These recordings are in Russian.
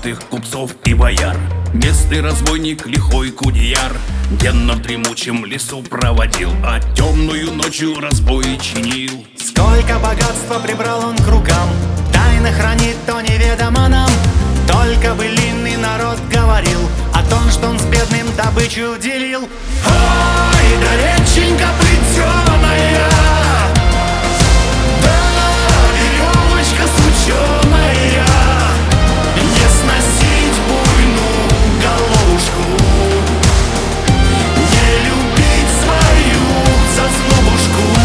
богатых купцов и бояр. Местный разбойник лихой Кудеяр денно в дремучем лесу проводил, а темную ночью разбои чинил. Сколько богатства прибрал он к рукам, тайно хранит, то неведомо нам. Только былинный народ говорил о том, что он с бедным добычу делил. Ой, да реченька плетеная, да веревочка сученая, не сносить буйную головушку, не любить свою зазнобушку.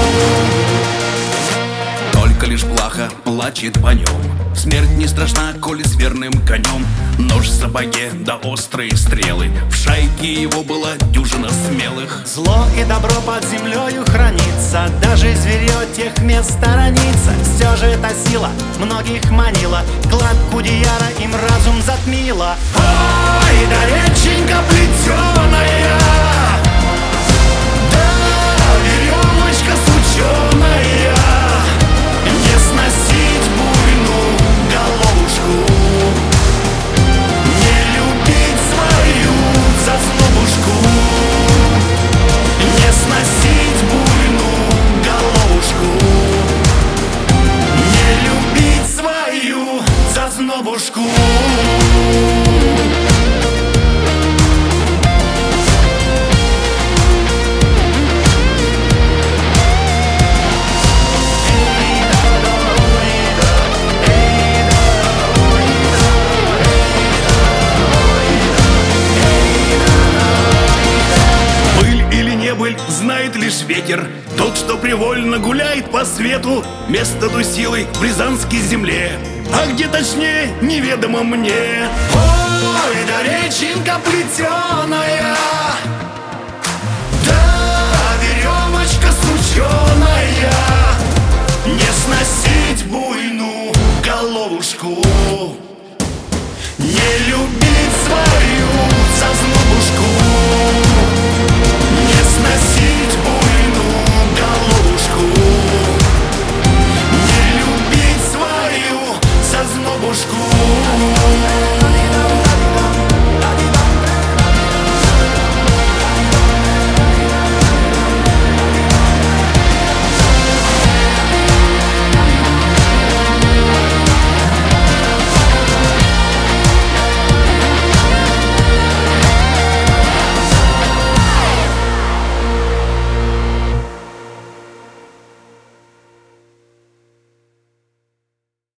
Только лишь плаха плачет по нем. Смерть не страшна, коли с верным конем. Нож в сапоге да острые стрелы. В шайке его была дюжина смелых. Зло и добро под землею хранится, даже зверье тех мест сторонится. Все же эта сила многих манила, клад Кудеяра им разум затмила. Ой, да реченька плетеная, да веревочка сученая, не сносить буйную головушку, не любить свою зазнобушку, не сносить буйную головушку, не любить свою зазнобушку. Знает лишь ветер, тот, что привольно гуляет по свету. Место той силы в рязанской земле, а где точнее, неведомо мне. Ой, да реченька плетеная,